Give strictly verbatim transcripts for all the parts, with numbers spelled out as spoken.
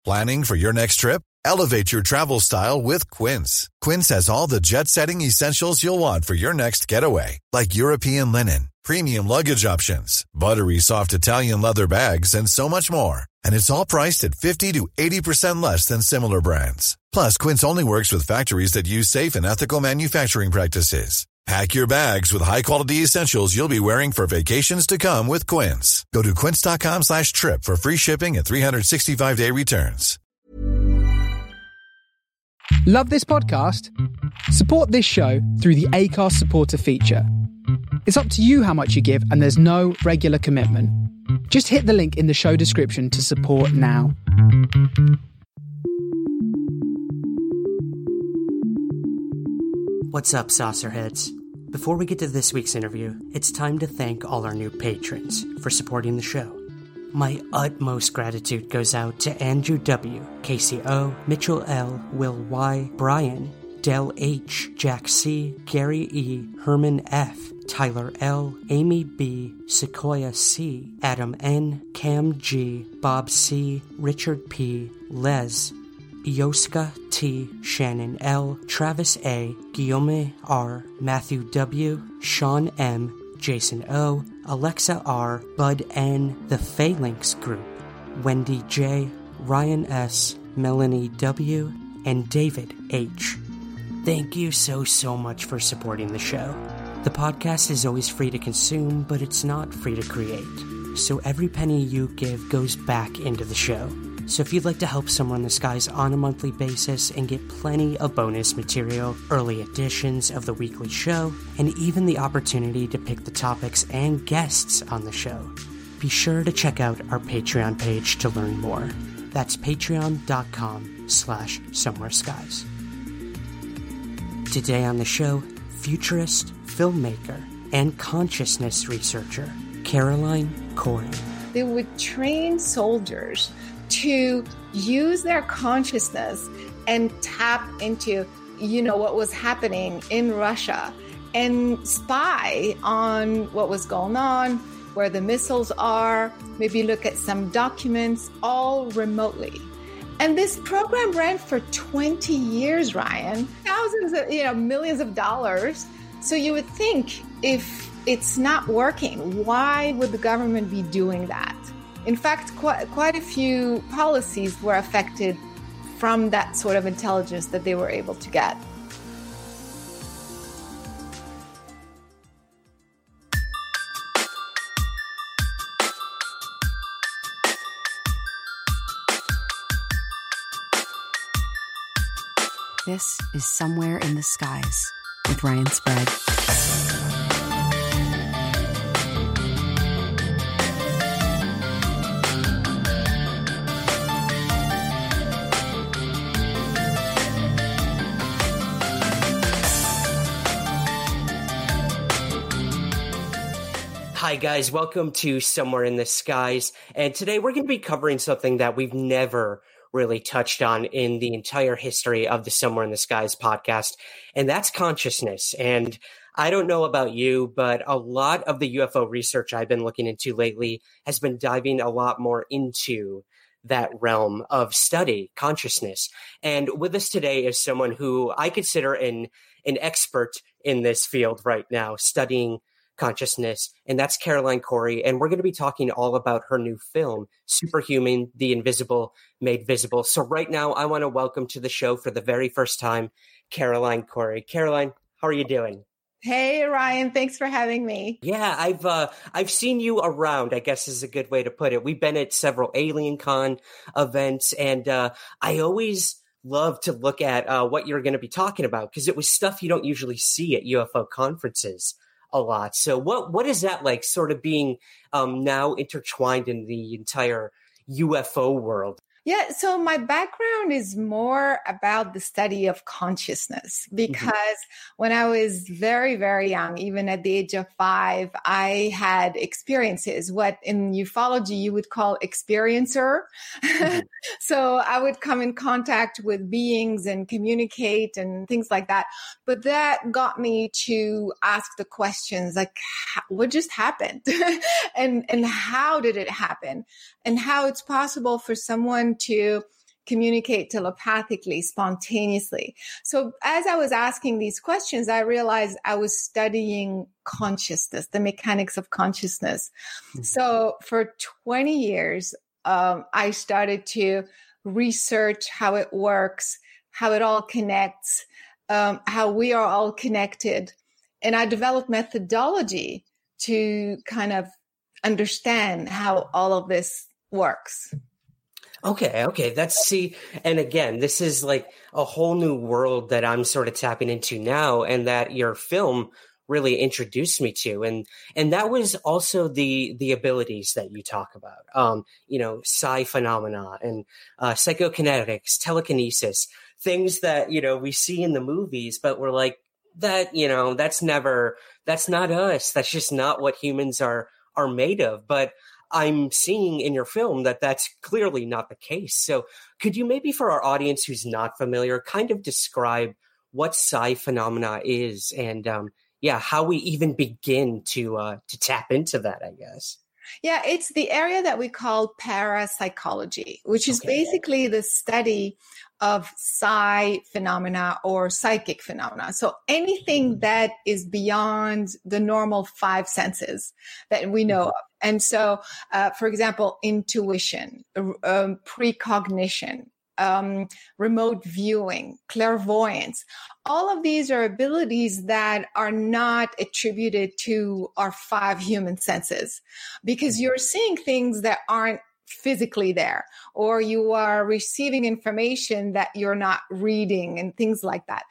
Planning for your next trip? Elevate your travel style with Quince. Quince has all the jet-setting essentials you'll want for your next getaway, like European linen, premium luggage options, buttery soft Italian leather bags, and so much more. And it's all priced at fifty to eighty percent less than similar brands. Plus, Quince only works with factories that use safe and ethical manufacturing practices. Pack your bags with high-quality essentials you'll be wearing for vacations to come with Quince. Go to quince.com slash trip for free shipping and three sixty-five day returns. Love this podcast? Support this show through the Acast supporter feature. It's up to you how much you give, and there's no regular commitment. Just hit the link in the show description to support now. What's up, Saucerheads? Before we get to this week's interview, it's time to thank all our new patrons for supporting the show. My utmost gratitude goes out to Andrew W., Casey O., Mitchell L., Will Y., Brian, Del H., Jack C., Gary E., Herman F., Tyler L., Amy B., Sequoia C., Adam N., Cam G., Bob C., Richard P., Les, Yoska T., Shannon L., Travis A., Guillaume R., Matthew W., Sean M., Jason O., Alexa R., Bud N., The Phalanx Group, Wendy J., Ryan S., Melanie W., and David H. Thank you so, so much for supporting the show. The podcast is always free to consume, but it's not free to create. So every penny you give goes back into the show. So if you'd like to help Somewhere in the Skies on a monthly basis and get plenty of bonus material, early editions of the weekly show, and even the opportunity to pick the topics and guests on the show, be sure to check out our Patreon page to learn more. That's patreon.com slash somewhere skies. Today on the show, futurist, filmmaker, and consciousness researcher, Caroline Corey. They would train soldiers to use their consciousness and tap into, you know, what was happening in Russia and spy on what was going on, where the missiles are, maybe look at some documents, all remotely. And this program ran for twenty years, Ryan, thousands of, you know, millions of dollars. So you would think if it's not working, why would the government be doing that? In fact, quite, quite a few policies were affected from that sort of intelligence that they were able to get. This is Somewhere in the Skies with Ryan Sprague. Hi guys, welcome to Somewhere in the Skies, and today we're going to be covering something that we've never really touched on in the entire history of the Somewhere in the Skies podcast, and that's consciousness. And I don't know about you, but a lot of the U F O research I've been looking into lately has been diving a lot more into that realm of study, consciousness. And with us today is someone who I consider an, an expert in this field right now, studying consciousness, and that's Caroline Corey. And we're going to be talking all about her new film, Superhuman, The Invisible Made Visible. So right now, I want to welcome to the show for the very first time, Caroline Corey. Caroline, how are you doing? Hey, Ryan, thanks for having me. Yeah, I've uh, I've seen you around, I guess is a good way to put it. We've been at several AlienCon events, and uh, I always love to look at uh, what you're going to be talking about, because it was stuff you don't usually see at U F O conferences a lot. So what what is that like, sort of being um, now intertwined in the entire U F O world? Yeah, so my background is more about the study of consciousness, because mm-hmm. when I was very, very young, even at the age of five, I had experiences, what in ufology you would call experiencer. Mm-hmm. So I would come in contact with beings and communicate and things like that. But that got me to ask the questions like, what just happened? and, and how did it happen? And how it's possible for someone to communicate telepathically, spontaneously. So as I was asking these questions, I realized I was studying consciousness, the mechanics of consciousness. Mm-hmm. So for twenty years, um, I started to research how it works, how it all connects, um, how we are all connected. And I developed methodology to kind of understand how all of this works. Okay, okay. That's see, and again, this is like a whole new world that I'm sort of tapping into now, and that your film really introduced me to. And and that was also the the abilities that you talk about. Um, you know, psi phenomena and uh, psychokinetics, telekinesis, things that, you know, we see in the movies, but we're like, that, you know, that's never, that's not us. That's just not what humans are are made of. But I'm seeing in your film that that's clearly not the case. So could you maybe, for our audience who's not familiar, kind of describe what psi phenomena is and, um, yeah, how we even begin to uh, to tap into that, I guess? Yeah, it's the area that we call parapsychology, which is okay. basically the study of psi phenomena or psychic phenomena. So anything that is beyond the normal five senses that we know of. And so, uh, for example, intuition, um, precognition, um, remote viewing, clairvoyance, all of these are abilities that are not attributed to our five human senses, because you're seeing things that aren't physically there, or you are receiving information that you're not reading and things like that.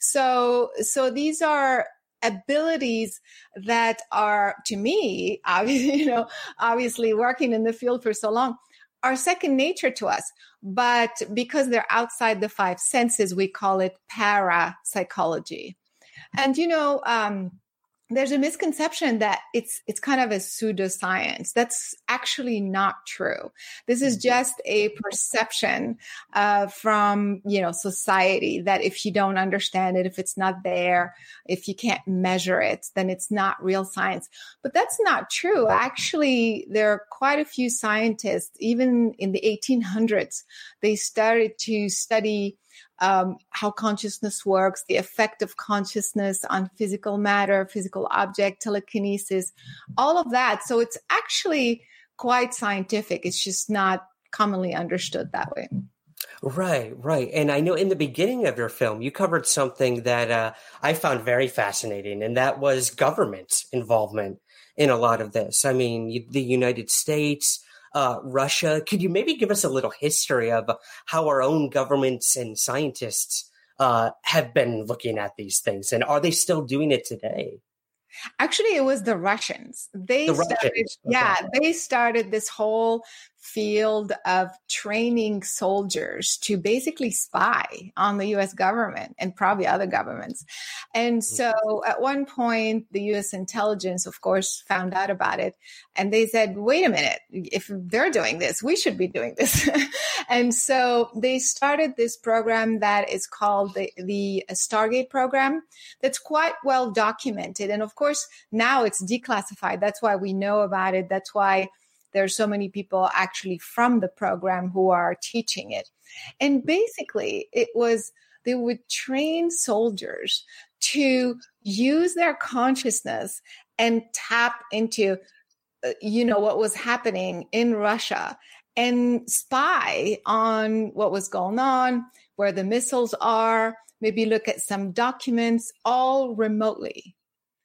So, so these are abilities that are, to me, obviously, you know, obviously working in the field for so long, are second nature to us. But because they're outside the five senses, we call it parapsychology. And, you know, um, there's a misconception that it's it's kind of a pseudoscience. That's actually not true. This is just a perception uh, from, you know, society that if you don't understand it, if it's not there, if you can't measure it, then it's not real science. But that's not true. Actually, there are quite a few scientists, even in the eighteen hundreds, they started to study Um, how consciousness works, the effect of consciousness on physical matter, physical object, telekinesis, all of that. So it's actually quite scientific. It's just not commonly understood that way. Right, right. And I know in the beginning of your film, you covered something that uh, I found very fascinating, and that was government involvement in a lot of this. I mean, the United States, Uh, Russia. Could you maybe give us a little history of how our own governments and scientists uh, have been looking at these things, and are they still doing it today? Actually, it was the Russians. They the started, Russians. Okay. yeah, they started this whole field of training soldiers to basically spy on the U S government and probably other governments. And so at one point, the U S intelligence, of course, found out about it. And they said, wait a minute, if they're doing this, we should be doing this. And so they started this program that is called the, the Stargate program, that's quite well documented. And of course, now it's declassified. That's why we know about it. That's why there's so many people actually from the program who are teaching it. And basically, it was, they would train soldiers to use their consciousness and tap into, uh, you know, what was happening in Russia and spy on what was going on, where the missiles are, maybe look at some documents, all remotely.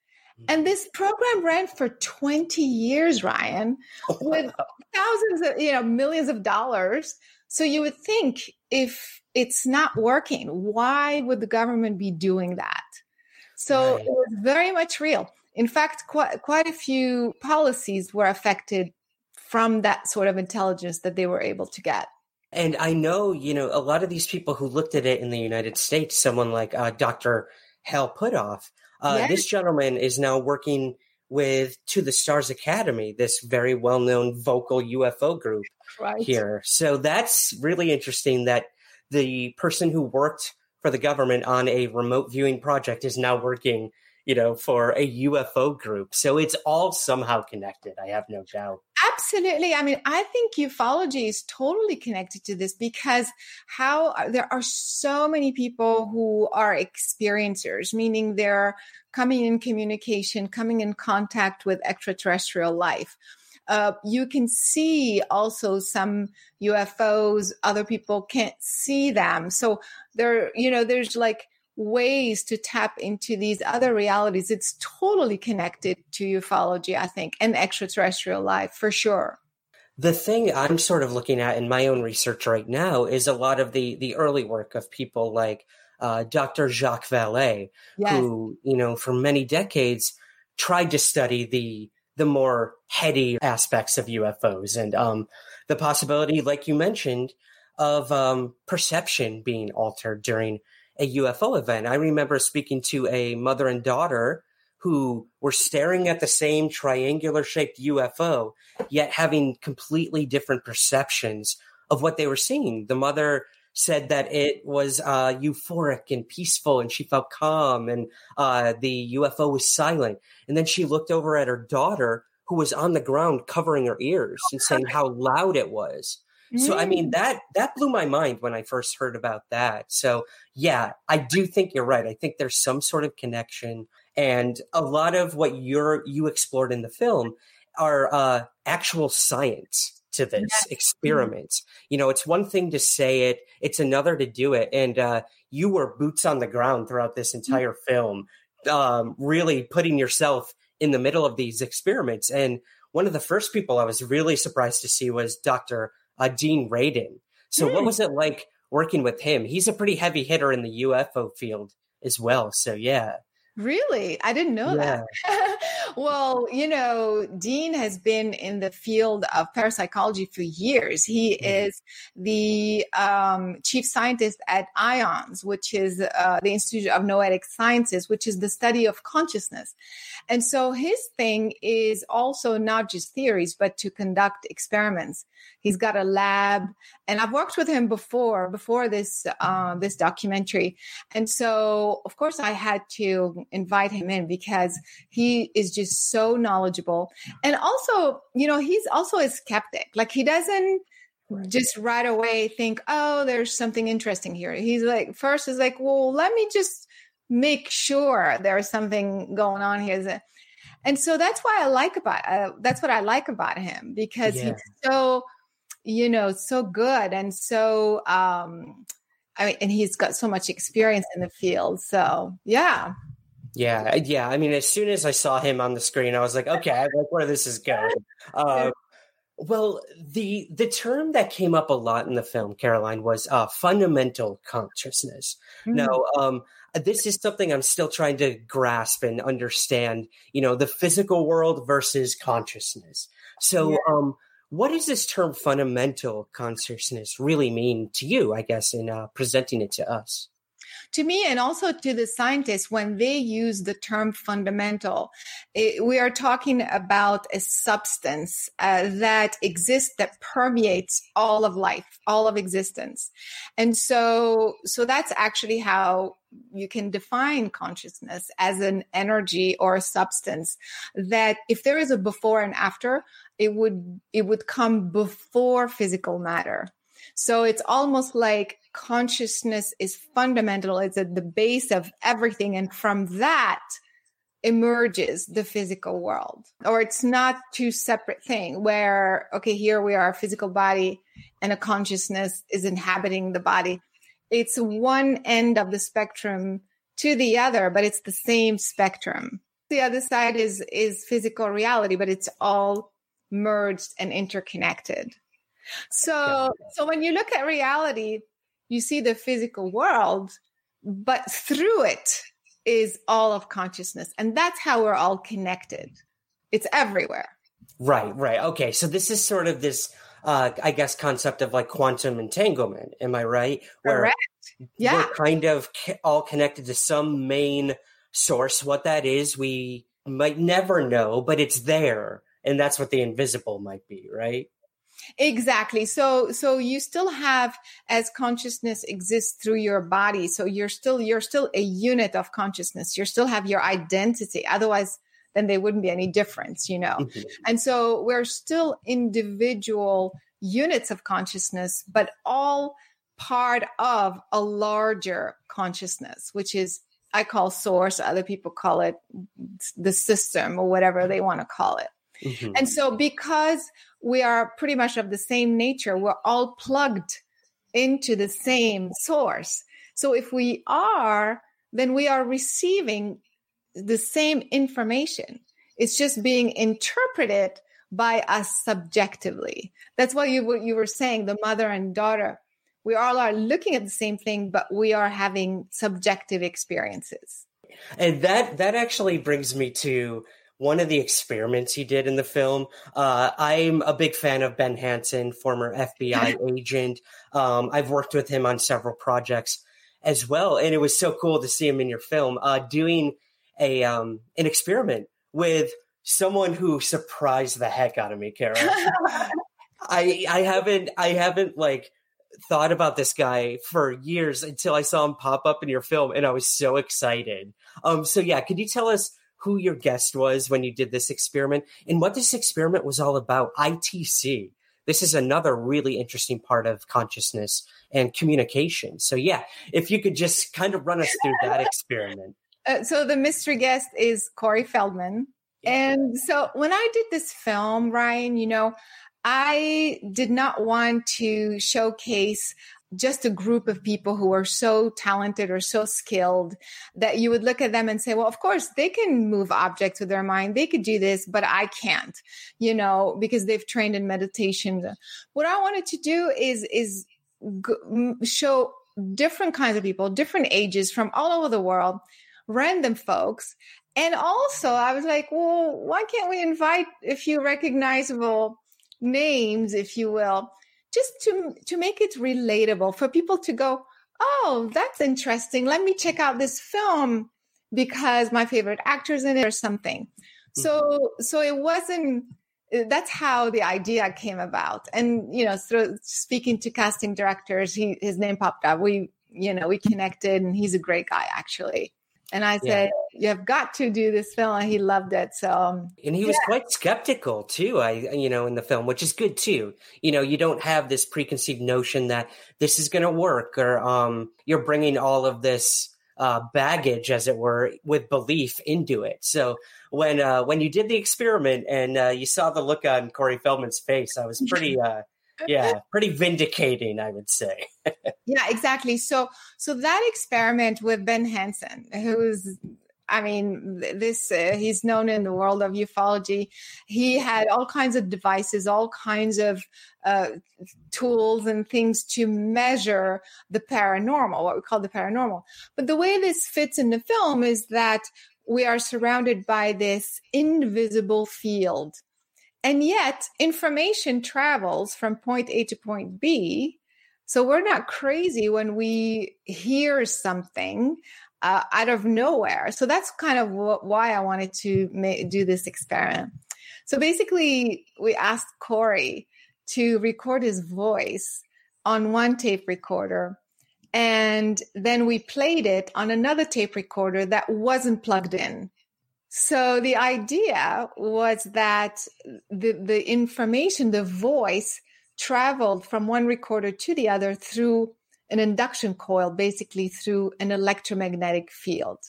And this program ran for twenty years, Ryan, with thousands of, you know, millions of dollars. So you would think, if it's not working, why would the government be doing that? So right. It was very much real. In fact, quite, quite a few policies were affected from that sort of intelligence that they were able to get. And I know, you know, a lot of these people who looked at it in the United States, someone like uh, Doctor Hal Puthoff, Uh, yes. This gentleman is now working with To the Stars Academy, this very well-known vocal U F O group right. here. So that's really interesting that the person who worked for the government on a remote viewing project is now working, you know, for a U F O group. So it's all somehow connected, I have no doubt. Absolutely. I mean, I think ufology is totally connected to this because how there are so many people who are experiencers, meaning they're coming in communication, coming in contact with extraterrestrial life. Uh, you can see also some U F Os, other people can't see them. So there, you know, there's like ways to tap into these other realities. It's totally connected to ufology, I think, and extraterrestrial life for sure. The thing I'm sort of looking at in my own research right now is a lot of the the early work of people like uh, Doctor Jacques Vallée, yes. who, you know, for many decades tried to study the the more heady aspects of U F Os and um, the possibility, like you mentioned, of um, perception being altered during a U F O event. I remember speaking to a mother and daughter who were staring at the same triangular shaped U F O, yet having completely different perceptions of what they were seeing. The mother said that it was uh, euphoric and peaceful, and she felt calm, and uh, the U F O was silent. And then she looked over at her daughter, who was on the ground covering her ears and saying how loud it was. So, I mean, that that blew my mind when I first heard about that. So, yeah, I do think you're right. I think there's some sort of connection. And a lot of what you're you explored in the film are uh, actual science to this yes. experiment. Mm-hmm. You know, it's one thing to say it. It's another to do it. And uh, you were boots on the ground throughout this entire mm-hmm. film, um, really putting yourself in the middle of these experiments. And one of the first people I was really surprised to see was Doctor Uh, Dean Radin. So mm. what was it like working with him? He's a pretty heavy hitter in the U F O field as well. So, yeah. Really? I didn't know yeah. that. Well, you know, Dean has been in the field of parapsychology for years. He mm. is the um, chief scientist at IONS, which is uh, the Institute of Noetic Sciences, which is the study of consciousness. And so his thing is also not just theories, but to conduct experiments. He's got a lab, and I've worked with him before, before this uh, this documentary. And so, of course, I had to invite him in because he is just so knowledgeable. And also, you know, he's also a skeptic. Like, he doesn't just right away think, oh, there's something interesting here. He's like, first is like, well, let me just make sure there's something going on here. And so that's why I like about, uh, that's what I like about him, because yeah. he's so, you know, so good. And so, um, I mean, and he's got so much experience in the field. So, yeah. Yeah. Yeah. I mean, as soon as I saw him on the screen, I was like, okay, I like where this is going. Uh, well, the, the term that came up a lot in the film, Caroline, was uh, fundamental consciousness. Mm-hmm. Now, um, this is something I'm still trying to grasp and understand, you know, the physical world versus consciousness. So, yeah. um, what does this term fundamental consciousness really mean to you, I guess, in uh, presenting it to us? To me, and also to the scientists, when they use the term fundamental, it, we are talking about a substance uh, that exists, that permeates all of life, all of existence. And so, so that's actually how you can define consciousness, as an energy or a substance that if there is a before and after, it would, it would come before physical matter. So it's almost like consciousness is fundamental. It's at the base of everything. And from that emerges the physical world. Or it's not two separate things where, okay, here we are, a physical body, and a consciousness is inhabiting the body. It's one end of the spectrum to the other, but it's the same spectrum. The other side is, is physical reality, but it's all merged and interconnected. So, so when you look at reality, you see the physical world, but through it is all of consciousness. And that's how we're all connected. It's everywhere. Right, right. Okay. So this is sort of this, uh, I guess, concept of like quantum entanglement. Am I right? Where Correct. Yeah. We're kind of all connected to some main source. What that is, we might never know, but it's there. And that's what the invisible might be, right? Exactly. So, so you still have, as consciousness exists through your body. So you're still, you're still a unit of consciousness. You still have your identity. Otherwise, then there wouldn't be any difference, you know? Mm-hmm. And so we're still individual units of consciousness, but all part of a larger consciousness, which is, I call source, other people call it the system or whatever they want to call it. Mm-hmm. And so because we are pretty much of the same nature, we're all plugged into the same source. So if we are, then we are receiving the same information. It's just being interpreted by us subjectively. That's why you, you were saying the mother and daughter, we all are looking at the same thing, but we are having subjective experiences. And that that actually brings me to one of the experiments he did in the film. Uh, I'm a big fan of Ben Hansen, former F B I agent. Um, I've worked with him on several projects as well. And it was so cool to see him in your film uh, doing a um, an experiment with someone who surprised the heck out of me, Kara. I I haven't I haven't like thought about this guy for years until I saw him pop up in your film, and I was so excited. Um, so yeah, could you tell us who your guest was when you did this experiment and what this experiment was all about? I T C. This is another really interesting part of consciousness and communication. So yeah, if you could just kind of run us through that experiment. Uh, so the mystery guest is Corey Feldman. And so when I did this film, Ryan, you know, I did not want to showcase just a group of people who are so talented or so skilled that you would look at them and say, well, of course, they can move objects with their mind. They could do this, but I can't, you know, because they've trained in meditation. What I wanted to do is, is g- show different kinds of people, different ages from all over the world, random folks. And also I was like, well, why can't we invite a few recognizable names, if you will, just to to make it relatable for people to go, oh, that's interesting. Let me check out this film because my favorite actor's in it or something. Mm-hmm. So so it wasn't, that's how the idea came about. And, you know, through speaking to casting directors, he his name popped up. We, you know, we connected, and he's a great guy, actually. And I said, yeah. you have got to do this film. And he loved it. So, and he was yeah. quite skeptical too, I, you know, in the film, which is good too. You know, you don't have this preconceived notion that this is going to work, or um, you're bringing all of this uh, baggage, as it were, with belief into it. So when, uh, when you did the experiment and uh, you saw the look on Corey Feldman's face, I was pretty, uh, yeah, pretty vindicating, I would say. Yeah, exactly. So, so that experiment with Ben Hansen, who's, I mean, this, uh, he's known in the world of ufology. He had all kinds of devices, all kinds of uh, tools and things to measure the paranormal, what we call the paranormal. But the way this fits in the film is that we are surrounded by this invisible field. And yet information travels from point A to point B. So we're not crazy when we hear something uh, out of nowhere. So that's kind of wh- why I wanted to ma- do this experiment. So basically, we asked Corey to record his voice on one tape recorder. And then we played it on another tape recorder that wasn't plugged in. So the idea was that the, the information, the voice, traveled from one recorder to the other through an induction coil, basically through an electromagnetic field,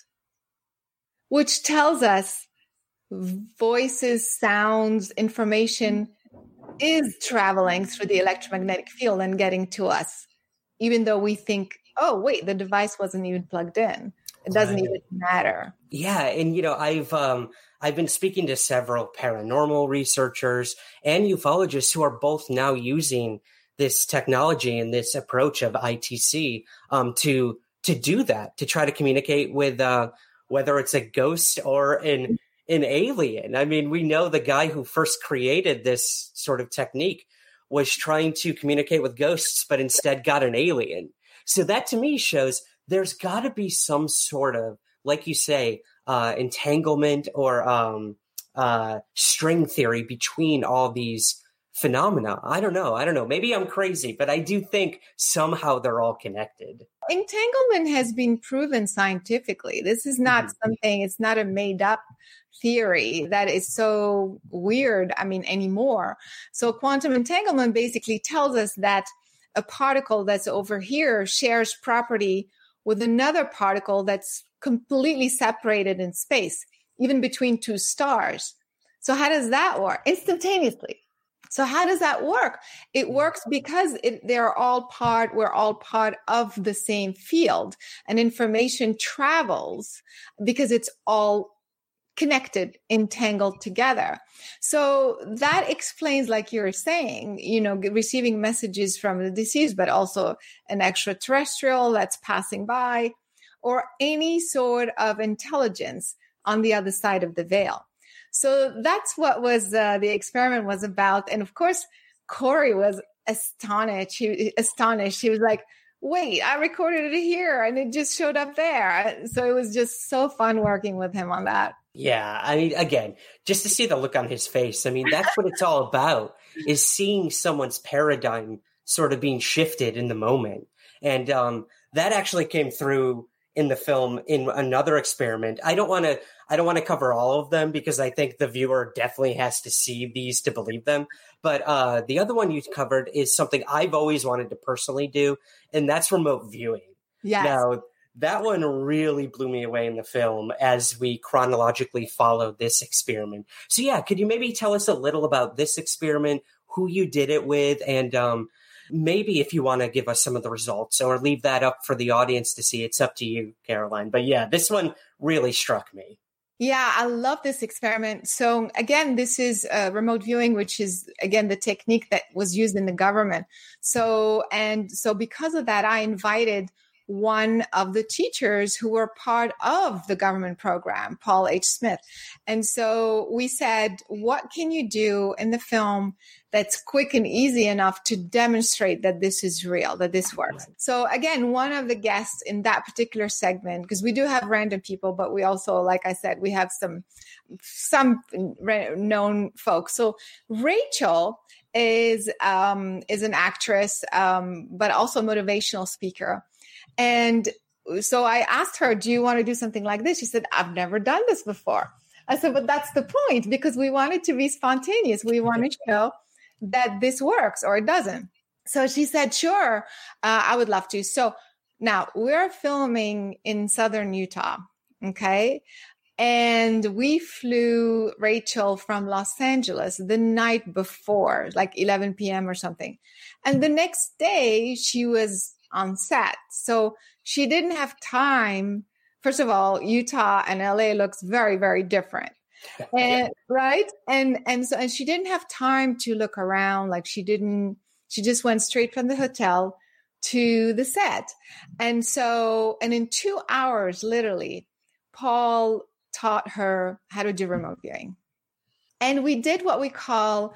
which tells us voices, sounds, information is traveling through the electromagnetic field and getting to us, even though we think, oh, wait, the device wasn't even plugged in. It doesn't right. even matter. Yeah. And, you know, I've um, I've been speaking to several paranormal researchers and ufologists who are both now using this technology and this approach of I T C um, to to do that, to try to communicate with uh, whether it's a ghost or an, an alien. I mean, we know the guy who first created this sort of technique was trying to communicate with ghosts, but instead got an alien. So that to me shows there's got to be some sort of, like you say, uh, entanglement or um, uh, string theory between all these phenomena. I don't know. I don't know. Maybe I'm crazy, but I do think somehow they're all connected. Entanglement has been proven scientifically. This is not mm-hmm. something, it's not a made up theory that is so weird, I mean, anymore. So quantum entanglement basically tells us that a particle that's over here shares property with another particle that's completely separated in space, even between two stars. So how does that work? Instantaneously. So how does that work? It works because it, they're all part, we're all part of the same field, and information travels because it's all connected, entangled together. So that explains, like you're saying, you know, receiving messages from the deceased, but also an extraterrestrial that's passing by, or any sort of intelligence on the other side of the veil. So that's what was uh, the experiment was about. And of course, Corey was astonished. He astonished. He was like, wait, I recorded it here and it just showed up there. So it was just so fun working with him on that. Yeah. I mean, again, just to see the look on his face. I mean, that's what it's all about, is seeing someone's paradigm sort of being shifted in the moment. And um, that actually came through in the film in another experiment. I don't want to, I don't want to cover all of them because I think the viewer definitely has to see these to believe them. But uh, the other one you covered is something I've always wanted to personally do, and that's remote viewing. Yes. Now, that one really blew me away in the film as we chronologically followed this experiment. So yeah, could you maybe tell us a little about this experiment, who you did it with, and um, maybe if you want to give us some of the results, or leave that up for the audience to see. It's up to you, Caroline. But yeah, this one really struck me. Yeah, I love this experiment. So again, this is uh, remote viewing, which is, again, the technique that was used in the government. So, and so because of that, I invited one of the teachers who were part of the government program, Paul H. Smith. And so we said, what can you do in the film that's quick and easy enough to demonstrate that this is real, that this works? So again, one of the guests in that particular segment, because we do have random people, but we also, like I said, we have some, some known folks. So Rachel is, um, is an actress, um, but also a motivational speaker. And so I asked her, do you want to do something like this? She said, I've never done this before. I said, but that's the point, because we want it to be spontaneous. We want to show that this works or it doesn't. So she said, sure, uh, I would love to. So now we're filming in Southern Utah. Okay. And we flew Rachel from Los Angeles the night before, like eleven p.m. or something. And the next day she was on set. So she didn't have time. First of all, Utah and L A looks very, very different. And right. And, and so, and she didn't have time to look around. Like she didn't, she just went straight from the hotel to the set. And so, and in two hours, literally, Paul taught her how to do remote viewing. And we did what we call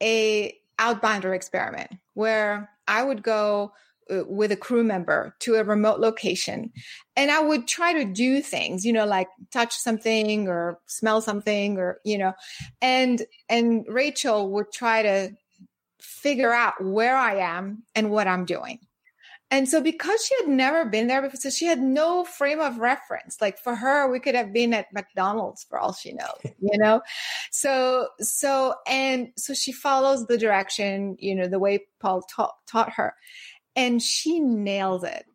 a outbounder experiment, where I would go with a crew member to a remote location. And I would try to do things, you know, like touch something or smell something, or, you know, and, and Rachel would try to figure out where I am and what I'm doing. And so because she had never been there before, so she had no frame of reference. Like for her, we could have been at McDonald's for all she knows, you know? So, so, and so she follows the direction, you know, the way Paul ta- taught her. And she nails it.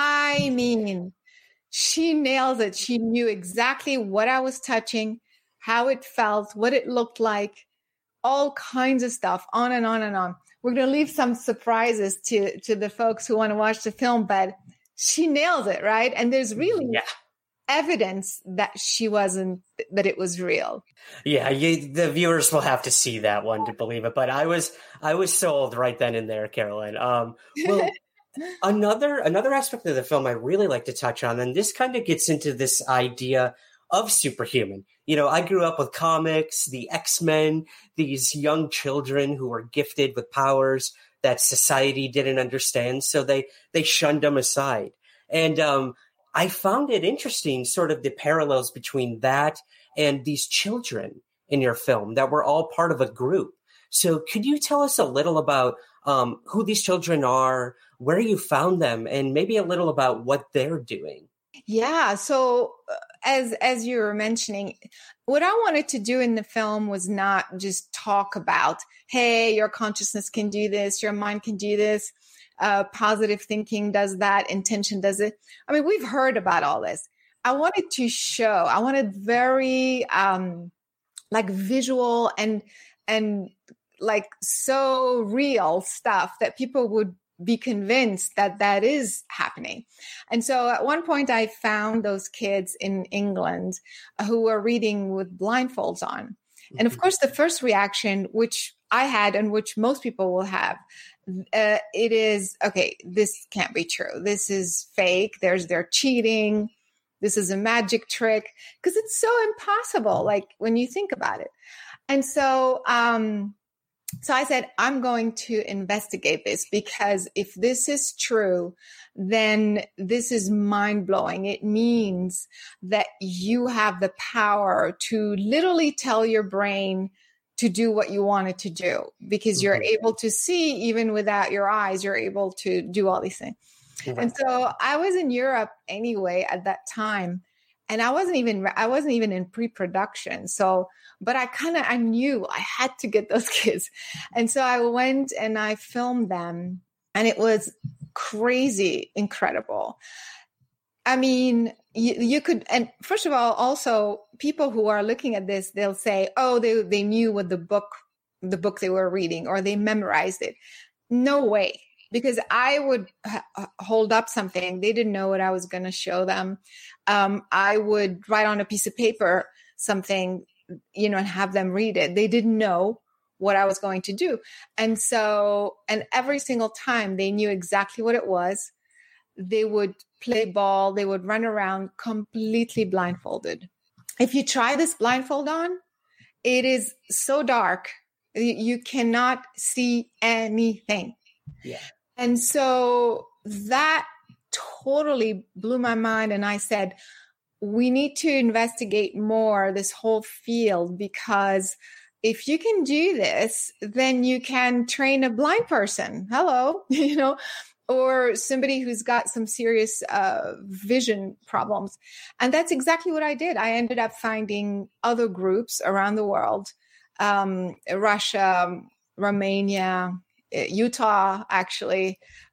I mean, she nails it. She knew exactly what I was touching, how it felt, what it looked like, all kinds of stuff, on and on and on. We're going to leave some surprises to, to the folks who want to watch the film, but she nails it, right? And there's really yeah. evidence that she wasn't, that it was real. Yeah, you, the viewers will have to see that one to believe it. But I was, I was sold right then and there, Caroline. Um, well, another, another aspect of the film I really like to touch on, and this kind of gets into this idea of superhuman. You know, I grew up with comics, the X-Men, these young children who were gifted with powers that society didn't understand, so they, they shunned them aside. And um, I found it interesting, sort of the parallels between that and these children in your film that were all part of a group. So could you tell us a little about um, who these children are, where you found them, and maybe a little about what they're doing? Yeah. So uh, as as you were mentioning, what I wanted to do in the film was not just talk about, hey, your consciousness can do this, your mind can do this, uh, positive thinking does that, intention does it. I mean, we've heard about all this. I wanted to show, I wanted very um, like visual and and like so real stuff that people would be convinced that that is happening. And so at one point I found those kids in England who were reading with blindfolds on. And of course, the first reaction, which I had and which most people will have, uh, it is, okay, this can't be true. This is fake. There's, they're cheating. This is a magic trick, because it's so impossible, like when you think about it. And so, um, So I said, I'm going to investigate this, because if this is true, then this is mind blowing. It means that you have the power to literally tell your brain to do what you want it to do, because you're mm-hmm. able to see even without your eyes. You're able to do all these things. Mm-hmm. And so I was in Europe anyway at that time. And I wasn't even, I wasn't even in pre-production. So, but I kind of, I knew I had to get those kids. And so I went and I filmed them, and it was crazy, incredible. I mean, you, you could, and first of all, also people who are looking at this, they'll say, oh, they, they knew what the book, the book they were reading, or they memorized it. No way. Because I would h- hold up something. They didn't know what I was going to show them. Um, I would write on a piece of paper something, you know, and have them read it. They didn't know what I was going to do. And so, and every single time they knew exactly what it was. They would play ball. They would run around completely blindfolded. If you try this blindfold on, it is so dark. You cannot see anything. Yeah. And so that totally blew my mind. And I said, we need to investigate more this whole field, because if you can do this, then you can train a blind person. Hello, you know, or somebody who's got some serious uh, vision problems. And that's exactly what I did. I ended up finding other groups around the world, um, Russia, Romania, Utah, actually,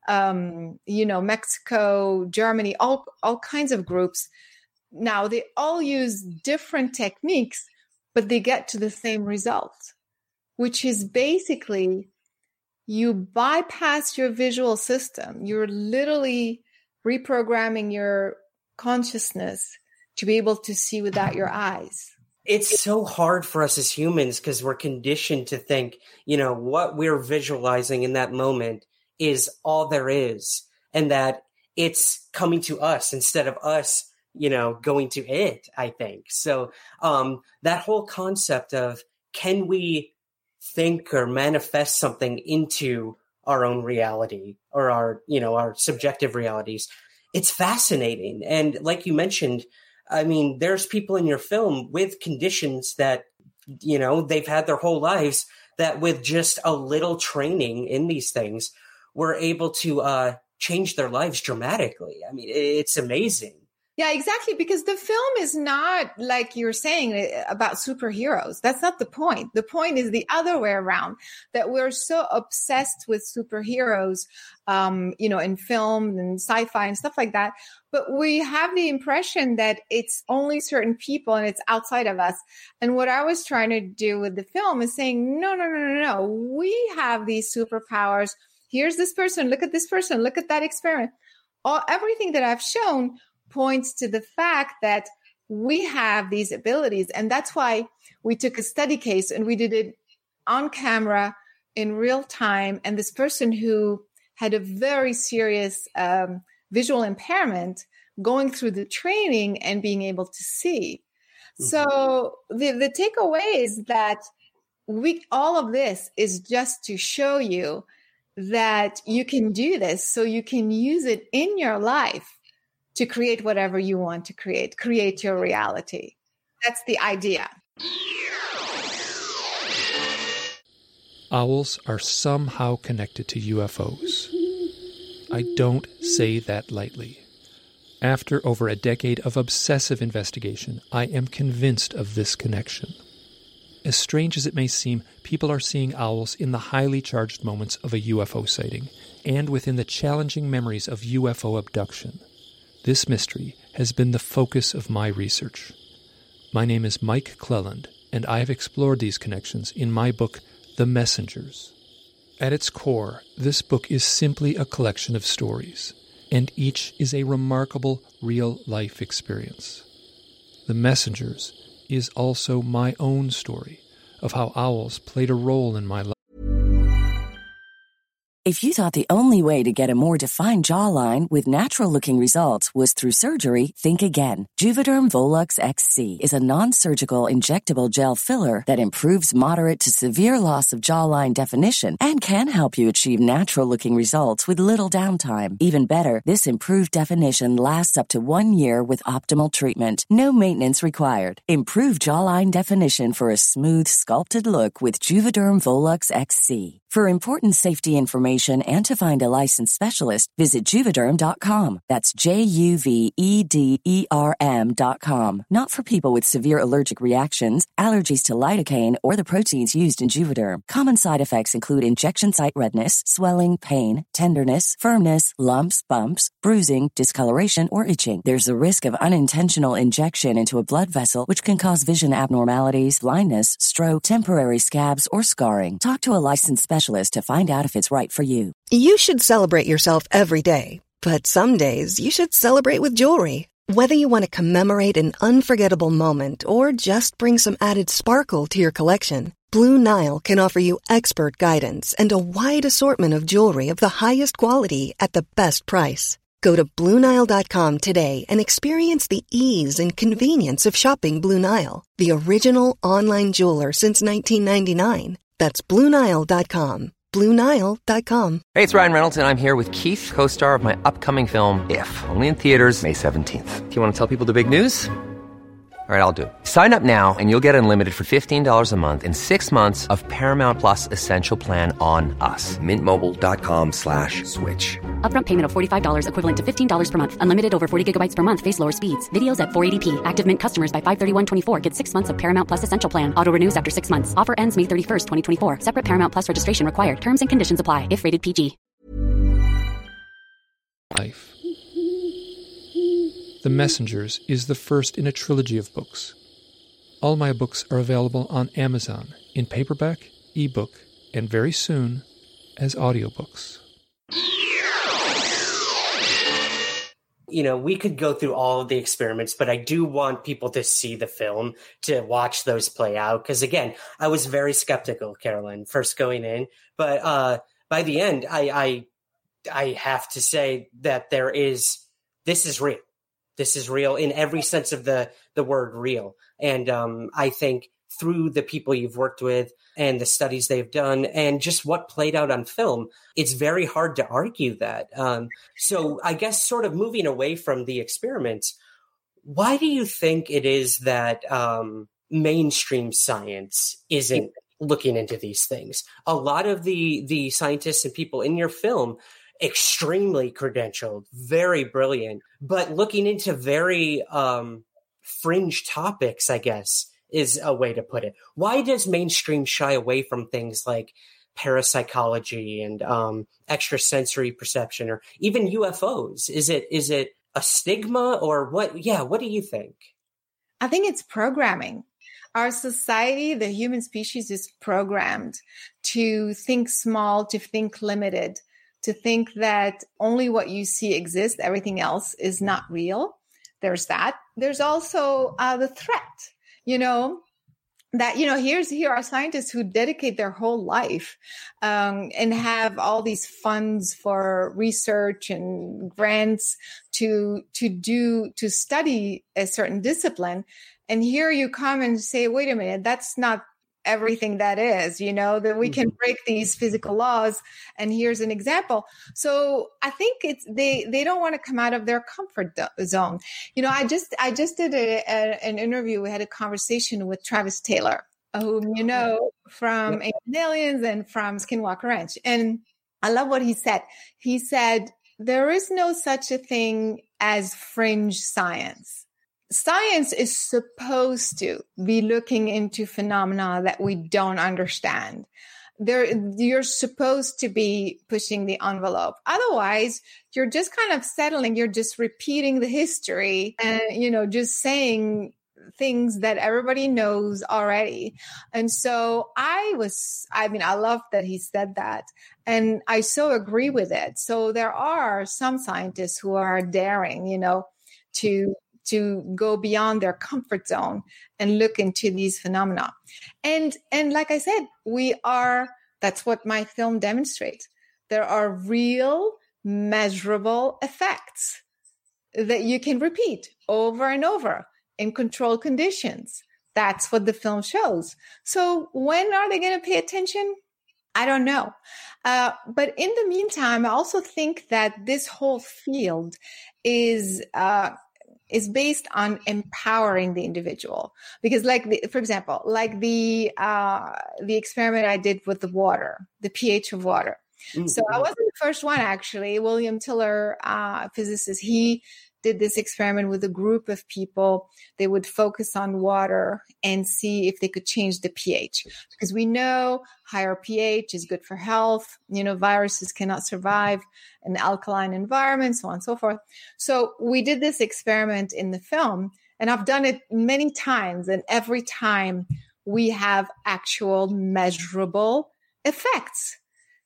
um, you know, Mexico, Germany, all, all kinds of groups. Now, they all use different techniques, but they get to the same result, which is basically you bypass your visual system. You're literally reprogramming your consciousness to be able to see without your eyes. It's so hard for us as humans, because we're conditioned to think, you know, what we're visualizing in that moment is all there is, and that it's coming to us instead of us, you know, going to it, I think. So um, that whole concept of, can we think or manifest something into our own reality, or our, you know, our subjective realities? It's fascinating. And like you mentioned, I mean, there's people in your film with conditions that, you know, they've had their whole lives, that with just a little training in these things were able to uh, change their lives dramatically. I mean, it's amazing. Yeah, exactly. Because the film is not, like you're saying, about superheroes. That's not the point. The point is the other way around, that we're so obsessed with superheroes, um, you know, in film and sci-fi and stuff like that. But we have the impression that it's only certain people and it's outside of us. And what I was trying to do with the film is saying, no, no, no, no, no. We have these superpowers. Here's this person. Look at this person. Look at that experiment. All, everything that I've shown points to the fact that we have these abilities. And that's why we took a study case and we did it on camera in real time. And this person who had a very serious um, visual impairment, going through the training and being able to see. Mm-hmm. So the, the takeaway is that we, all of this is just to show you that you can do this, so you can use it in your life to create whatever you want to create, create your reality. That's the idea. owls are somehow connected to U F Os. I don't say that lightly. After over a decade of obsessive investigation, I am convinced of this connection. As strange as it may seem, people are seeing owls in the highly charged moments of a U F O sighting and within the challenging memories of U F O abduction. This mystery has been the focus of my research. My name is Mike Cleland, and I have explored these connections in my book, The Messengers. At its core, this book is simply a collection of stories, and each is a remarkable real-life experience. The Messengers is also my own story of how owls played a role in my life. If you thought the only way to get a more defined jawline with natural-looking results was through surgery, think again. Juvederm Volux X C is a non-surgical injectable gel filler that improves moderate to severe loss of jawline definition and can help you achieve natural-looking results with little downtime. Even better, this improved definition lasts up to one year with optimal treatment. No maintenance required. Improve jawline definition for a smooth, sculpted look with Juvederm Volux X C. For important safety information and to find a licensed specialist, visit Juvederm dot com. That's J U V E D E R M dot com. Not for people with severe allergic reactions, allergies to lidocaine, or the proteins used in Juvederm. Common side effects include injection site redness, swelling, pain, tenderness, firmness, lumps, bumps, bruising, discoloration, or itching. There's a risk of unintentional injection into a blood vessel, which can cause vision abnormalities, blindness, stroke, temporary scabs, or scarring. Talk to a licensed specialist to find out if it's right for you. You should celebrate yourself every day, but some days you should celebrate with jewelry. Whether you want to commemorate an unforgettable moment or just bring some added sparkle to your collection, Blue Nile can offer you expert guidance and a wide assortment of jewelry of the highest quality at the best price. Go to Blue Nile dot com today and experience the ease and convenience of shopping Blue Nile, the original online jeweler since nineteen ninety-nine. That's Blue Nile dot com. Blue Nile dot com. Hey, it's Ryan Reynolds, and I'm here with Keith, co-star of my upcoming film, If, only in theaters May seventeenth. Do you want to tell people the big news? All right, I'll do it. Sign up now and you'll get unlimited for fifteen dollars a month and six months of Paramount Plus Essential Plan on us. Mint Mobile dot com slash switch. Upfront payment of forty-five dollars equivalent to fifteen dollars per month. Unlimited over forty gigabytes per month. Face lower speeds. Videos at four eighty p. Active Mint customers by five thirty-one twenty-four get six months of Paramount Plus Essential Plan. Auto renews after six months. Offer ends May thirty-first, twenty twenty-four. Separate Paramount Plus registration required. Terms and conditions apply if rated P G. Life. The Messengers is the first in a trilogy of books. All my books are available on Amazon in paperback, ebook, and very soon as audiobooks. You know, we could go through all of the experiments, but I do want people to see the film, to watch those play out. Because again, I was very skeptical, Carolyn, first going in. But uh, by the end, I, I I have to say that there is, this is real. This is real in every sense of the, the word real. And um, I think through the people you've worked with and the studies they've done and just what played out on film, it's very hard to argue that. Um, so I guess sort of moving away from the experiments, why do you think it is that um, mainstream science isn't looking into these things? A lot of the the scientists and people in your film, extremely credentialed, very brilliant, but looking into very um, fringe topics, I guess, is a way to put it. Why does mainstream shy away from things like parapsychology and um, extrasensory perception or even U F Os? Is it is it a stigma or what? Yeah, what do you think? I think it's programming. Our society, the human species, is programmed to think small, to think limited, to think that only what you see exists, everything else is not real. There's that. There's also uh, the threat, you know, that, you know, here's, here are scientists who dedicate their whole life um, and have all these funds for research and grants to, to do, to study a certain discipline. And here you come and say, wait a minute, that's not everything that is, you know, that we can break these physical laws. And here's an example. So I think it's, they, they don't want to come out of their comfort zone. You know, I just, I just did a, a, an interview. We had a conversation with Travis Taylor whom you know from yep. Aliens and from Skinwalker Ranch. And I love what he said. He said, there is no such a thing as fringe science. Science is supposed to be looking into phenomena that we don't understand. There, you're supposed to be pushing the envelope. Otherwise, you're just kind of settling. You're just repeating the history and, you know, just saying things that everybody knows already. And so I was, I mean, I love that he said that. And I so agree with it. So there are some scientists who are daring, you know, to to go beyond their comfort zone and look into these phenomena. And and like I said, we are, that's what my film demonstrates. There are real, measurable effects that you can repeat over and over in controlled conditions. That's what the film shows. So when are they going to pay attention? I don't know. Uh, but in the meantime, I also think that this whole field is uh, is based on empowering the individual. Because like, the, for example, like the uh, the experiment I did with the water, the pH of water. Mm-hmm. So I wasn't the first one, actually. William Tiller, uh, physicist, he did this experiment with a group of people. They would focus on water and see if they could change the pH, because we know higher pH is good for health. You know, viruses cannot survive in alkaline environments, so on and so forth. So we did this experiment in the film, and I've done it many times. And every time we have actual measurable effects.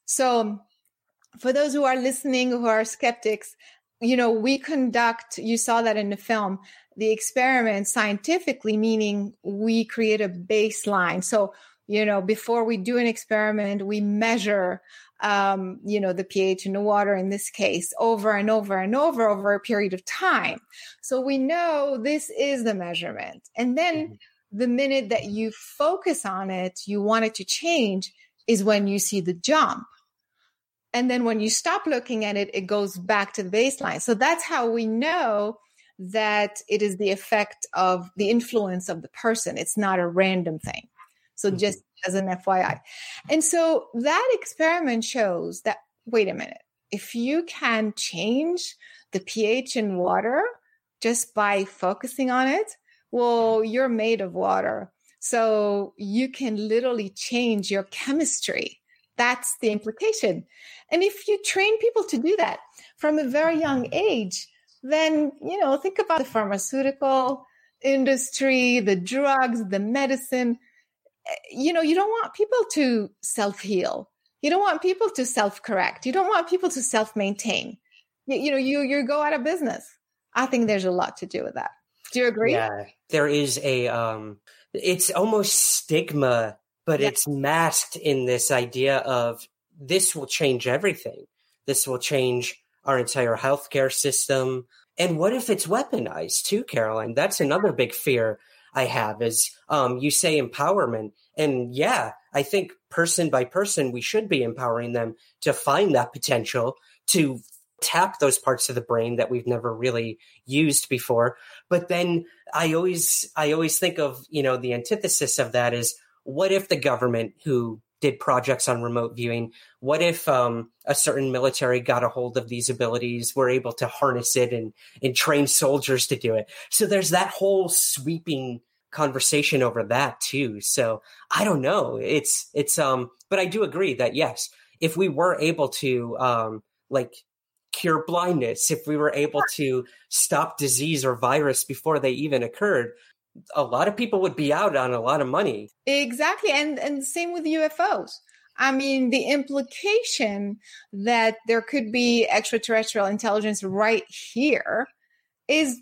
So for those who are listening, who are skeptics, you know, we conduct, you saw that in the film, the experiment scientifically, meaning we create a baseline. So, you know, before we do an experiment, we measure, um, you know, the pH in the water in this case over and over and over, over a period of time. So we know this is the measurement. And then mm-hmm. the minute that you focus on it, you want it to change is when you see the jump. And then when you stop looking at it, it goes back to the baseline. So that's how we know that it is the effect of the influence of the person. It's not a random thing. So just as an F Y I. And so that experiment shows that, wait a minute, if you can change the pH in water just by focusing on it, well, you're made of water. So you can literally change your chemistry. That's the implication. And if you train people to do that from a very young age, then, you know, think about the pharmaceutical industry, the drugs, the medicine. You know, you don't want people to self-heal. You don't want people to self-correct. You don't want people to self-maintain. You, you know, you, you go out of business. I think there's a lot to do with that. Do you agree? Yeah, there is a, um, it's almost stigma, but yeah. It's masked in this idea of this will change everything. This will change our entire healthcare system. And what if it's weaponized too, Caroline? That's another big fear I have is um, you say empowerment. And yeah, I think person by person, we should be empowering them to find that potential, to tap those parts of the brain that we've never really used before. But then I always, I always think of, you know, the antithesis of that is, what if the government who did projects on remote viewing, what if um, a certain military got a hold of these abilities, were able to harness it and, and train soldiers to do it? So there's that whole sweeping conversation over that too. So I don't know. It's, it's, um, but I do agree that yes, if we were able to, um, like cure blindness, if we were able to stop disease or virus before they even occurred, a lot of people would be out on a lot of money. Exactly. And, and same with U F Os. I mean, the implication that there could be extraterrestrial intelligence right here is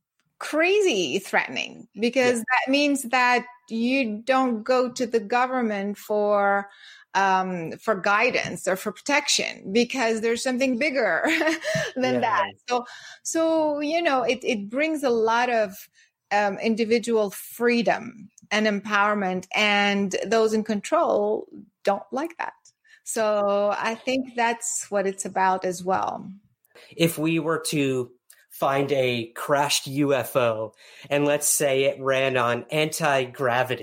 crazy threatening, because yeah. that means that you don't go to the government for um, for guidance or for protection, because there's something bigger than yeah. that. So, so, you know, it, it brings a lot of um, individual freedom and empowerment, and those in control don't like that. So I think that's what it's about as well. If we were to find a crashed U F O, and let's say it ran on anti-gravity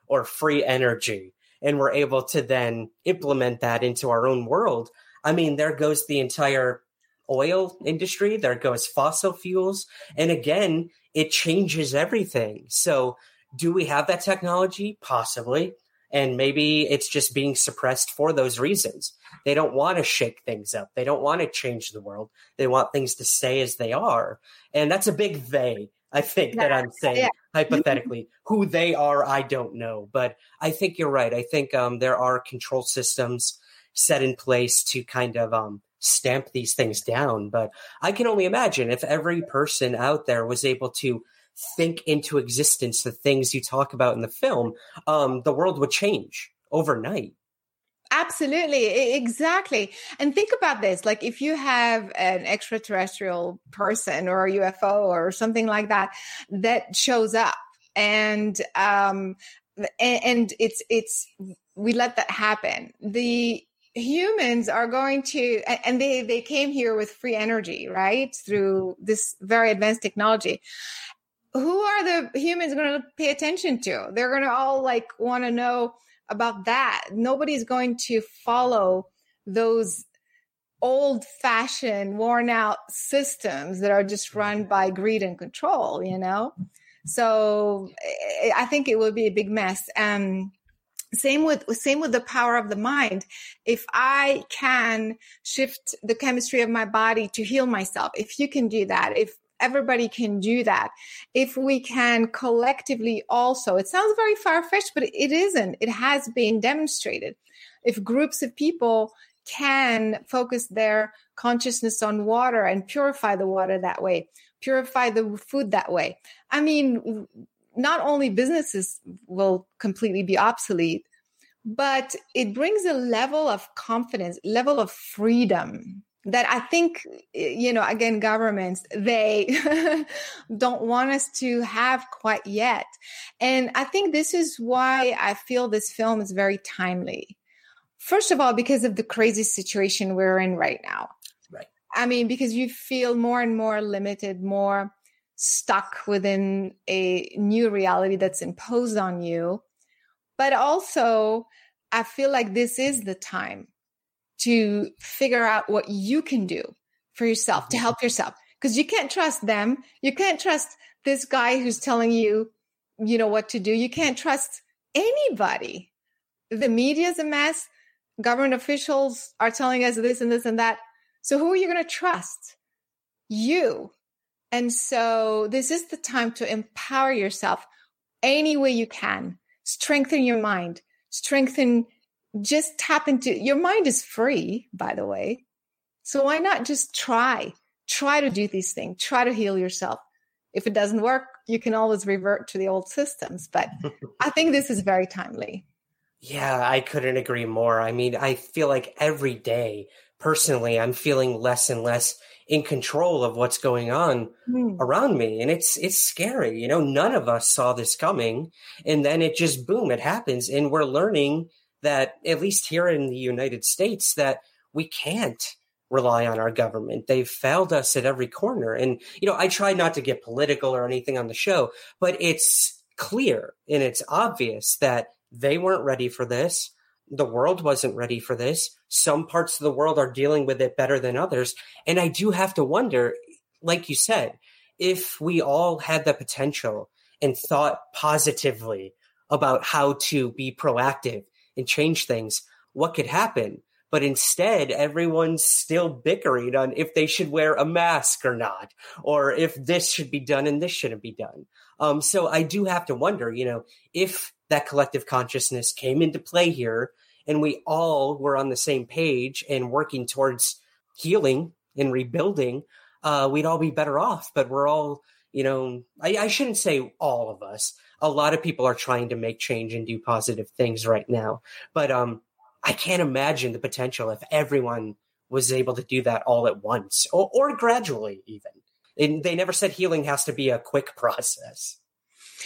or free energy, and we're able to then implement that into our own world, I mean, there goes the entire oil industry, there goes fossil fuels. And again, it changes everything. So do we have that technology? Possibly. And maybe it's just being suppressed for those reasons. They don't want to shake things up. They don't want to change the world. They want things to stay as they are. And that's a big they, I think, that I'm saying, yeah. Hypothetically. Who they are, I don't know. But I think you're right. I think um, there are control systems set in place to kind of um, stamp these things down. But I can only imagine if every person out there was able to think into existence the things you talk about in the film, um, the world would change overnight. Absolutely. Exactly. And think about this. Like if you have an extraterrestrial person or a U F O or something like that, that shows up and, um, and, and it's, it's, we let that happen. The humans are going to, and they, they came here with free energy, right? Through this very advanced technology. Who are the humans going to pay attention to? They're going to all like want to know about that. Nobody's going to follow those old fashioned, worn out systems that are just run by greed and control, you know? So I think it would be a big mess. Um, Same with, same with the power of the mind. If I can shift the chemistry of my body to heal myself, if you can do that, if everybody can do that, if we can collectively also, it sounds very far-fetched, but it isn't. It has been demonstrated. If groups of people can focus their consciousness on water and purify the water that way, purify the food that way, I mean, not only businesses will completely be obsolete, but it brings a level of confidence, level of freedom that I think, you know, again, governments, they don't want us to have quite yet. And I think this is why I feel this film is very timely. First of all, because of the crazy situation we're in right now. Right. I mean, because you feel more and more limited, more stuck within a new reality that's imposed on you. But also, I feel like this is the time to figure out what you can do for yourself, to help yourself. Because you can't trust them. You can't trust this guy who's telling you, you know, what to do. You can't trust anybody. The media's a mess. Government officials are telling us this and this and that. So who are you going to trust? You. And so this is the time to empower yourself any way you can. Strengthen your mind. Strengthen, just tap into, your mind is free, by the way. So why not just try? Try to do these things. Try to heal yourself. If it doesn't work, you can always revert to the old systems. But I think this is very timely. Yeah, I couldn't agree more. I mean, I feel like every day, personally, I'm feeling less and less in control of what's going on mm. around me. And it's it's scary. You know, none of us saw this coming. And then it just, boom, it happens. And we're learning that, at least here in the United States, that we can't rely on our government. They've failed us at every corner. And, you know, I try not to get political or anything on the show, but it's clear and it's obvious that they weren't ready for this. The world wasn't ready for this. Some parts of the world are dealing with it better than others. And I do have to wonder, like you said, if we all had the potential and thought positively about how to be proactive and change things, what could happen? But instead, everyone's still bickering on if they should wear a mask or not, or if this should be done and this shouldn't be done. Um, so I do have to wonder, you know, if that collective consciousness came into play here and we all were on the same page and working towards healing and rebuilding, uh, we'd all be better off. But we're all, you know, I, I shouldn't say all of us. A lot of people are trying to make change and do positive things right now. But um, I can't imagine the potential if everyone was able to do that all at once or, or gradually even. And they never said healing has to be a quick process.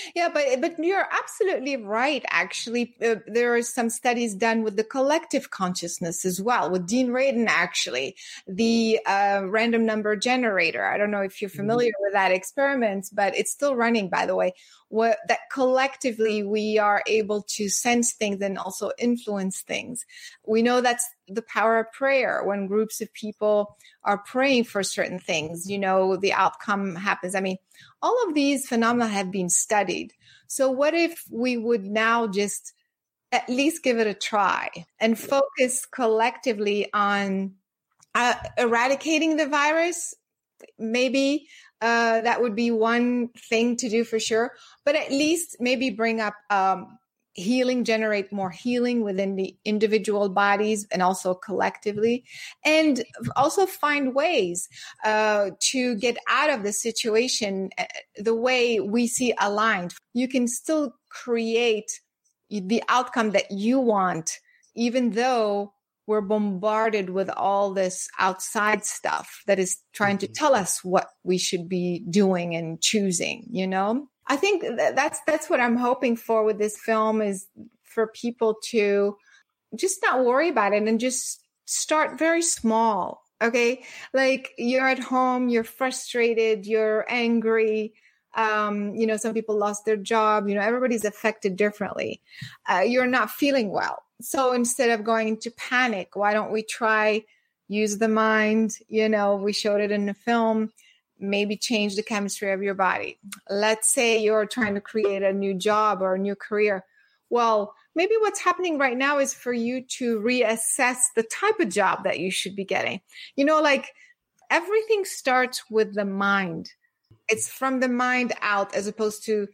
Yeah, but but you're absolutely right. Actually, uh, there are some studies done with the collective consciousness as well, with Dean Radin, actually, the uh, random number generator. I don't know if you're familiar mm-hmm. with that experiment, but it's still running, by the way, what, that collectively we are able to sense things and also influence things. We know that's the power of prayer. When groups of people are praying for certain things, you know, the outcome happens. I mean, all of these phenomena have been studied. So what if we would now just at least give it a try and focus collectively on uh, eradicating the virus? Maybe uh, that would be one thing to do for sure, but at least maybe bring up um, healing, generate more healing within the individual bodies and also collectively, and also find ways uh, to get out of the situation the way we see aligned. You can still create the outcome that you want, even though we're bombarded with all this outside stuff that is trying to tell us what we should be doing and choosing, you know? I think that's that's what I'm hoping for with this film, is for people to just not worry about it and just start very small, okay? Like, you're at home, you're frustrated, you're angry, um, you know, some people lost their job, you know, everybody's affected differently. Uh, you're not feeling well. So instead of going into panic, why don't we try use the mind? You know, we showed it in the film. Maybe change the chemistry of your body. Let's say you're trying to create a new job or a new career. Well, maybe what's happening right now is for you to reassess the type of job that you should be getting. You know, like, everything starts with the mind. It's from the mind out, as opposed to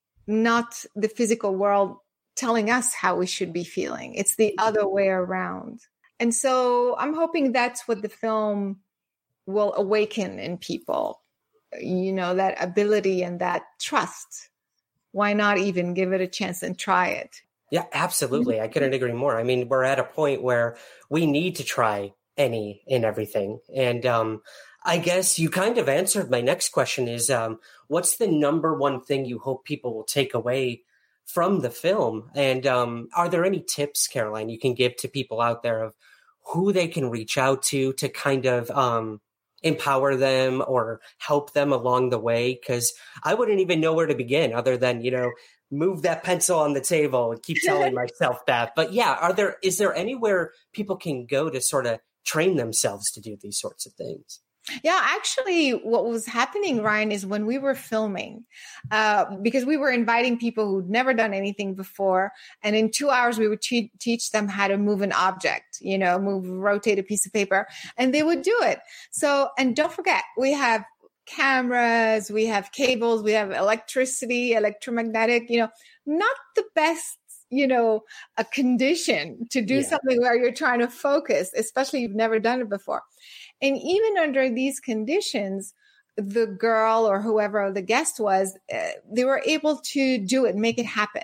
not the physical world telling us how we should be feeling. It's the other way around. And so I'm hoping that's what the film will awaken in people, you know, that ability and that trust. Why not even give it a chance and try it? Yeah, absolutely. I couldn't agree more. I mean, we're at a point where we need to try any and everything. And um, I guess you kind of answered my next question is, um, what's the number one thing you hope people will take away from the film? And um, are there any tips, Caroline, you can give to people out there of who they can reach out to to kind of um, empower them or help them along the way? Because I wouldn't even know where to begin other than, you know, move that pencil on the table and keep telling myself that. But yeah, are there, is there anywhere people can go to sort of train themselves to do these sorts of things? Yeah, actually, what was happening, Ryan, is when we were filming, uh, because we were inviting people who'd never done anything before, and in two hours we would te- teach them how to move an object, you know, move, rotate a piece of paper, and they would do it. So, and don't forget, we have cameras, we have cables, we have electricity, electromagnetic, you know, not the best, you know, a condition to do yeah. something where you're trying to focus, especially if you've never done it before. And even under these conditions, the girl or whoever the guest was, uh, they were able to do it, make it happen.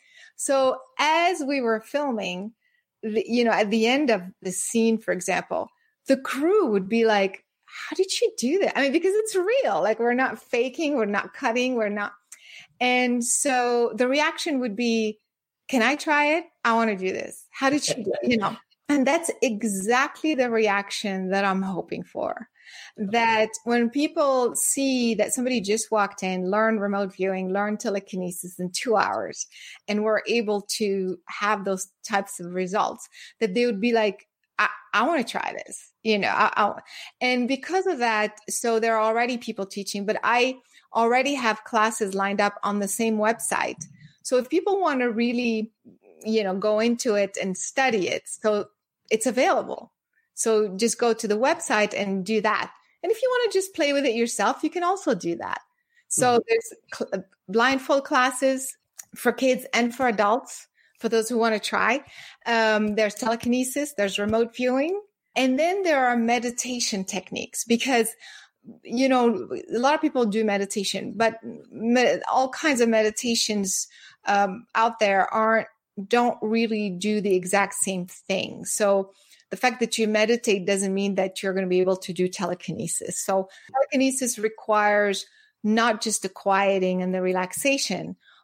So as we were filming, the, you know, at the end of the scene, for example, the crew would be like, how did she do that? I mean, because it's real. Like, we're not faking, we're not cutting, we're not. And so the reaction would be, can I try it? I want to do this. How did she do it? You know? And that's exactly the reaction that I'm hoping for. That when people see that somebody just walked in, learned remote viewing, learned telekinesis in two hours, and were able to have those types of results, that they would be like, I, I want to try this, you know, I, I, and because of that, so there are already people teaching, but I already have classes lined up on the same website. So if people want to really, you know, go into it and study it, so it's available. So just go to the website and do that. And if you want to just play with it yourself, you can also do that. So mm-hmm. there's cl- blindfold classes for kids and for adults, for those who want to try. Um, there's telekinesis, there's remote viewing. And then there are meditation techniques, because, you know, a lot of people do meditation, but me- all kinds of meditations um, out there aren't, don't really do the exact same thing. So the fact that you meditate doesn't mean that you're going to be able to do telekinesis. So telekinesis requires not just the quieting and the relaxation,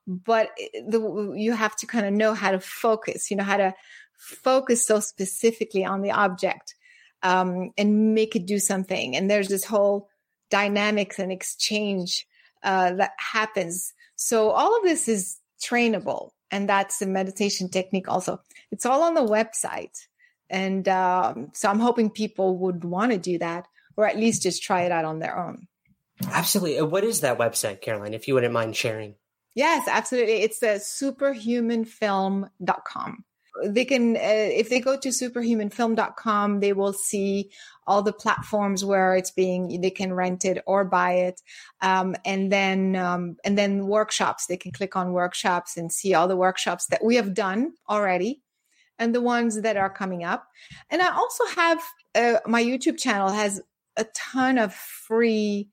but the, you have to kind of know how to focus, you know, how to focus so specifically on the object um, and make it do something. And there's this whole dynamics and exchange uh, that happens. So all of this is trainable. And that's the meditation technique also. It's all on the website. And um, so I'm hoping people would want to do that, or at least just try it out on their own. Absolutely. What is that website, Caroline, if you wouldn't mind sharing? Yes, absolutely. It's uh, superhuman film dot com. They can, uh, if they go to superhuman film dot com, they will see all the platforms where it's being, they can rent it or buy it. Um, and then, um, and then workshops, they can click on workshops and see all the workshops that we have done already and the ones that are coming up. And I also have, uh, my YouTube channel has a ton of free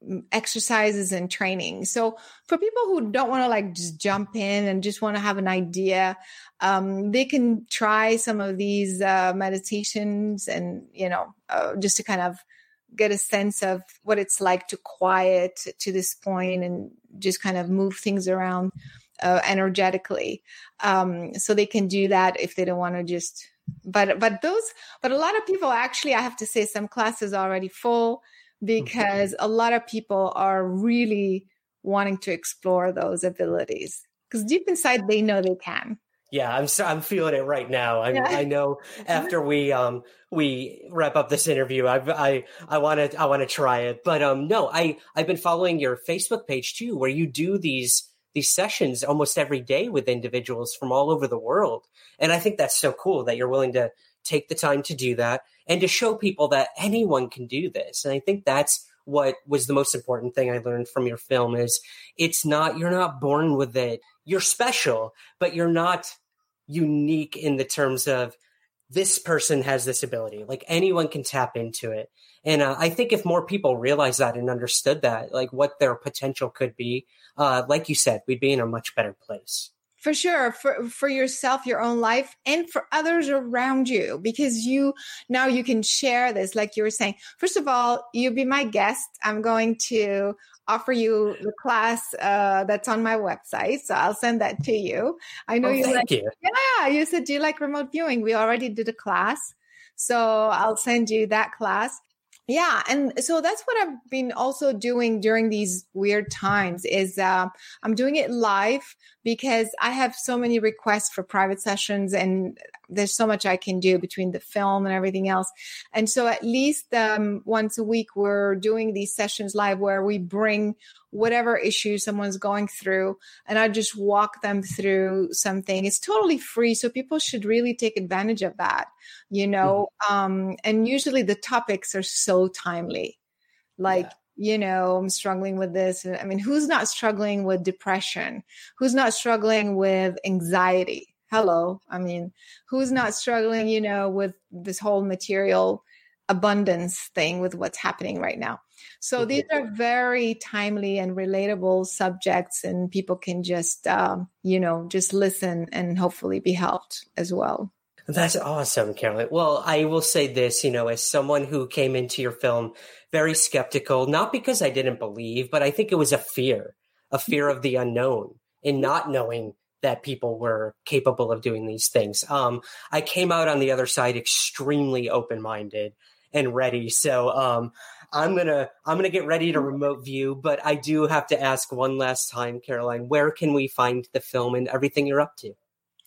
exercises and training. So for people who don't want to like just jump in and just want to have an idea, um, they can try some of these uh, meditations and, you know, uh, just to kind of get a sense of what it's like to quiet to this point and just kind of move things around uh, energetically. Um, so they can do that if they don't want to just, but, but those, but a lot of people actually, I have to say some classes are already full, because a lot of people are really wanting to explore those abilities because deep inside they know they can. Yeah, I'm so, I'm feeling it right now. I, yeah. I know after we um we wrap up this interview, I I I want to I want to try it. But um no, I I've been following your Facebook page too, where you do these these sessions almost every day with individuals from all over the world, and I think that's so cool that you're willing to take the time to do that and to show people that anyone can do this. And I think that's what was the most important thing I learned from your film is it's not, you're not born with it. You're special, but you're not unique in the terms of this person has this ability. Like anyone can tap into it. And uh, I think if more people realized that and understood that, like what their potential could be, uh, like you said, we'd be in a much better place. For sure, for for yourself, your own life, and for others around you, because you now you can share this, like you were saying. First of all, you be my guest. I'm going to offer you the class uh, that's on my website, so I'll send that to you. I know oh, you thank like, you. Yeah, you said do you like remote viewing? We already did a class, so I'll send you that class. Yeah. And so that's what I've been also doing during these weird times is uh, I'm doing it live because I have so many requests for private sessions and there's so much I can do between the film and everything else. And so at least um, once a week, we're doing these sessions live where we bring whatever issue someone's going through and I just walk them through something. It's totally free. So people should really take advantage of that, you know, mm-hmm. um, and usually the topics are so timely, like, yeah. You know, I'm struggling with this. I mean, who's not struggling with depression? Who's not struggling with anxiety? Hello. I mean, who's not struggling, you know, with this whole material abundance thing with what's happening right now? So these are very timely and relatable subjects and people can just, um, you know, just listen and hopefully be helped as well. That's awesome, Caroline. Well, I will say this, you know, as someone who came into your film very skeptical, not because I didn't believe, but I think it was a fear, a fear of the unknown and not knowing that people were capable of doing these things. Um, I came out on the other side extremely open-minded and ready. So um, I'm going to I'm gonna get ready to remote view, but I do have to ask one last time, Caroline, where can we find the film and everything you're up to?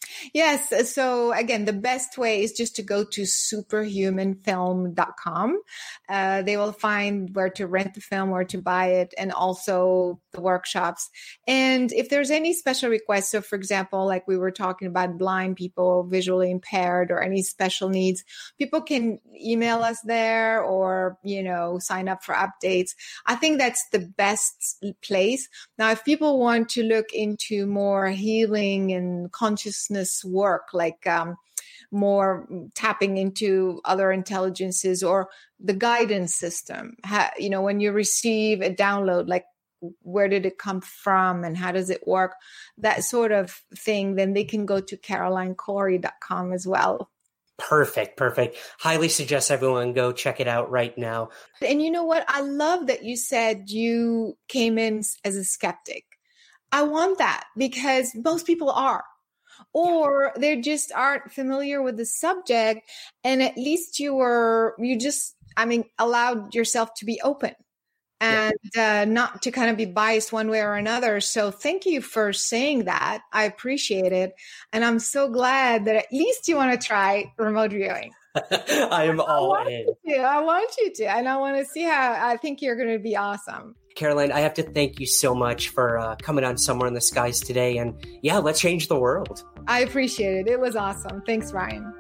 Yes. So again, the best way is just to go to superhuman film dot com. Uh, they will find where to rent the film, where to buy it, and also the workshops. And if there's any special requests, so for example, like we were talking about blind people, visually impaired, or any special needs, people can email us there or, you know, sign up for updates. I think that's the best place. Now, if people want to look into more healing and consciousness work, like um, more tapping into other intelligences or the guidance system, ha- you know, when you receive a download, like where did it come from and how does it work, that sort of thing, then they can go to caroline corey dot com as well. Perfect. Perfect. Highly suggest everyone go check it out right now. And you know what? I love that you said you came in as a skeptic. I want that because most people are. Or they just aren't familiar with the subject, and at least you were, you just, I mean, allowed yourself to be open and yeah. uh, not to kind of be biased one way or another. So thank you for saying that. I appreciate it. And I'm so glad that at least you want to try remote viewing. I am all I in. To. I want you to. And I want to see how, I think you're going to be awesome. Caroline, I have to thank you so much for uh, coming on Somewhere in the Skies today. And yeah, let's change the world. I appreciate it. It was awesome. Thanks, Ryan.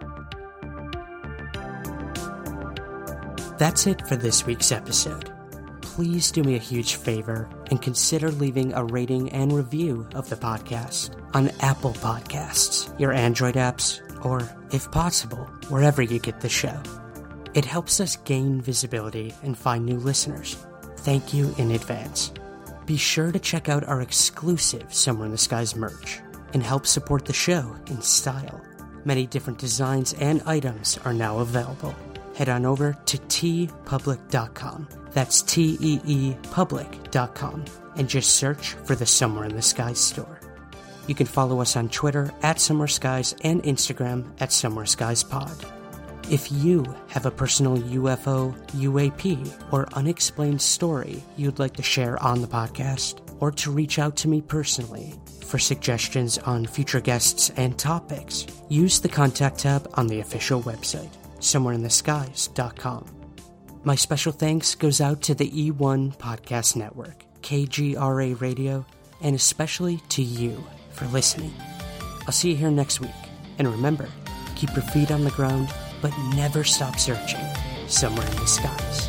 That's it for this week's episode. Please do me a huge favor and consider leaving a rating and review of the podcast on Apple Podcasts, your Android apps, or, if possible, wherever you get the show. It helps us gain visibility and find new listeners. Thank you in advance. Be sure to check out our exclusive Somewhere in the Skies merch and help support the show in style. Many different designs and items are now available. Head on over to tee public dot com. That's T E E public dot com and just search for the Somewhere in the Skies store. You can follow us on Twitter at Somewhere Skies and Instagram at Somewhere Skies Pod. If you have a personal U F O, U A P, or unexplained story you'd like to share on the podcast, or to reach out to me personally for suggestions on future guests and topics, use the contact tab on the official website, somewhere in the skies dot com. My special thanks goes out to the E one Podcast Network, K G R A Radio, and especially to you for listening. I'll see you here next week, and remember, keep your feet on the ground, but never stop searching somewhere in the skies.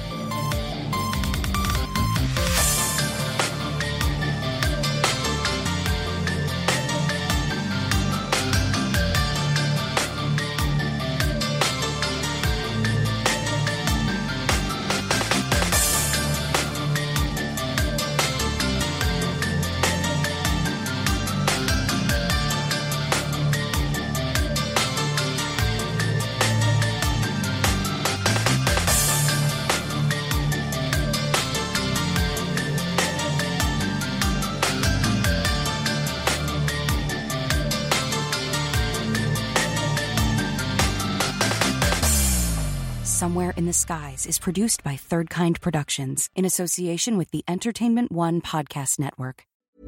Somewhere in the Skies is produced by Third Kind Productions in association with the Entertainment One Podcast Network.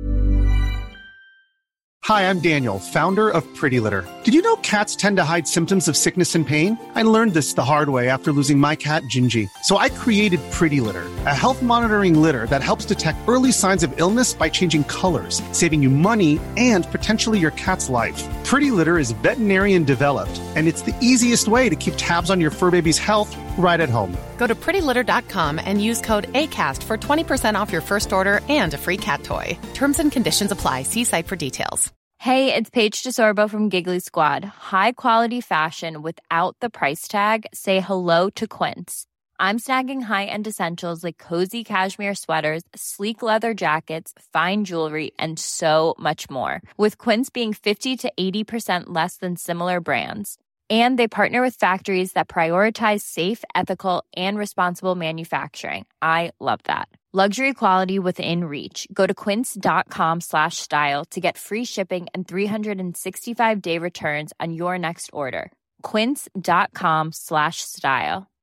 Hi, I'm Daniel, founder of Pretty Litter. Did you know cats tend to hide symptoms of sickness and pain? I learned this the hard way after losing my cat, Gingy. So I created Pretty Litter, a health monitoring litter that helps detect early signs of illness by changing colors, saving you money and potentially your cat's life. Pretty Litter is veterinarian developed, and it's the easiest way to keep tabs on your fur baby's health right at home. Go to pretty litter dot com and use code ACAST for twenty percent off your first order and a free cat toy. Terms and conditions apply. See site for details. Hey, it's Paige DeSorbo from Giggly Squad. High quality fashion without the price tag. Say hello to Quince. I'm snagging high-end essentials like cozy cashmere sweaters, sleek leather jackets, fine jewelry, and so much more. With Quince being fifty to eighty percent less than similar brands. And they partner with factories that prioritize safe, ethical, and responsible manufacturing. I love that. Luxury quality within reach. Go to quince.com slash style to get free shipping and three sixty-five day returns on your next order. Quince.com slash style.